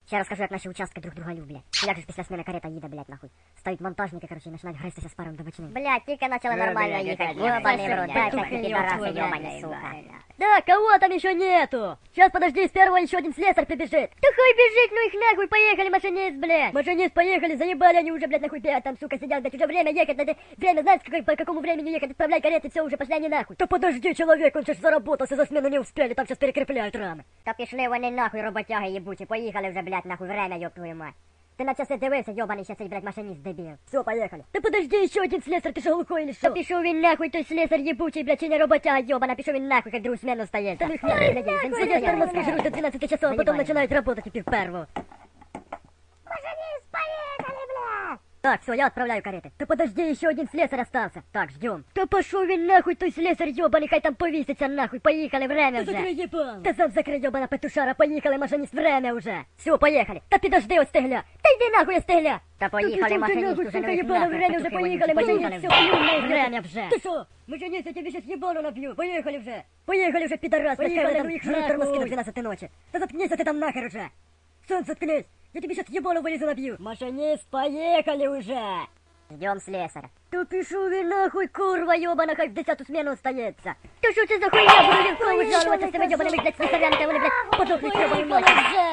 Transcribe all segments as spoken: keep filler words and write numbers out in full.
Ще розкажу, як наші участки друг друга люблять. Як же ж після сміни карета їде, блядь, нахуй. Стоять монтажники, короче, і починають гристися з паром до бочини. Блядь, тільки почали Ну, нормально блядь, їхати. блядь, Ёбаний в блядь, рот, блядь, дай блядь, такі блядь, підараси, блядь, ёбані, блядь, сука. блядь. Да, кого там еще нету? Сейчас подожди, с первого еще один слесарь прибежит. Да хуй бежит, ну их нахуй, поехали, машинист, блядь. Машинист, поехали, заебали они уже, блядь, нахуй пять, там, сука, сидят, блядь, уже время ехать, надо, время, знаешь, какой, по какому времени ехать, отправляй кареты, все, уже пошли они нахуй. Да подожди, человек, он сейчас заработался, за смену не успели, там сейчас перекрепляют рамы. Та пішли вони нахуй, роботяги єбучі, поїхали вже, блядь, нахуй, время, ёб твою мать. Ти на часи дивився, йобаний ще цей, блядь, машиніст дебіл. Все, поехали. Да подожди, еще один слесарь, ты что, глухой или Та что? пішов він нахуй, той слесар єбучий, блядь, чи не роботяга йобана, пішов він нахуй, як другу смену стає. Да ну их нахуй, блядь, сидят тормозки жрут до двенадцати часов, а потом начинают работать и пив первого. Машиніст, поїхали, блядь. Так, все, я отправляю кареты. Да подожди, еще один слесарь остался. Так, ждем. Да пошел він нахуй, той слесарь ебаный, хай там повіситься нахуй, поехали, время уже. Закрой ебан. Да сам закрой, ебана петушара, поехали, машинист, время уже. Все, поехали. Да подожди, остегля. Да иди нахуй, остегля. Та поїхали, машиніст, уже сука, не ебана, нахуй, время уже, петухи поехали, вонючі, машинист, все, поїхали. поехали, Время вже. Ты что? Машинист, я тебе сейчас ебану набью. Поехали уже. Поехали уже, пидорас, Поехали, поехали, ну там их жрут тормозки нахуй. до двенадцати ночи. Да заткнись, а ты там нахер уже. Сон, заткнись. Я тебе сейчас ебану вылезу набью. Машинист, поехали уже. Ждем слесаря. Да пишу ви нахуй, курва ёбана, хай в десяту смену остается. Да что ты за хуйня, буду винкову жаловаться с этими ёбаными, блядь, слесарями, вони, блядь, подохнуть ёбаный мать.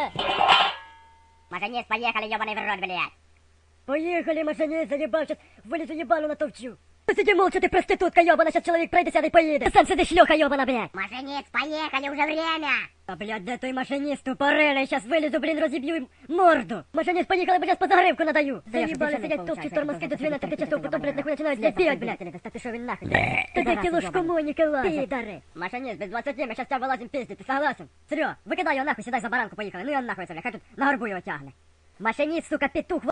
Машиніст, поїхали, йобаний в рот, блядь. Поехали, машинист, заебал, сейчас вылезу ебану натовчу. Посиди молча, ты проститутка ёбана, сейчас человек пройдет, сядет и поедет. Ты сам сидишь, шлёха ёбана, блядь. Машиніст, поїхали, уже время. А, блядь, да той машинист тупорылый, сейчас вылезу, блин, разъебью им морду. Машинист, поехал, я бы сейчас по загривку надаю. Заебали сидеть, топчут тормозки до двенадцати часов, потом, блядь, нахуй начинают слепеть, блядь. Да пішов він нахуй. Ты за килушку моника лазит. Пидоры. Машинист, без двадцати, мы сейчас тебя вылазим пиздить, ты согласен? Серьё, выкидай его нахуй, сюда за баранку поехали, ну и он нахуй, хай тут на горбу его тягне. Машинист, сука, петух,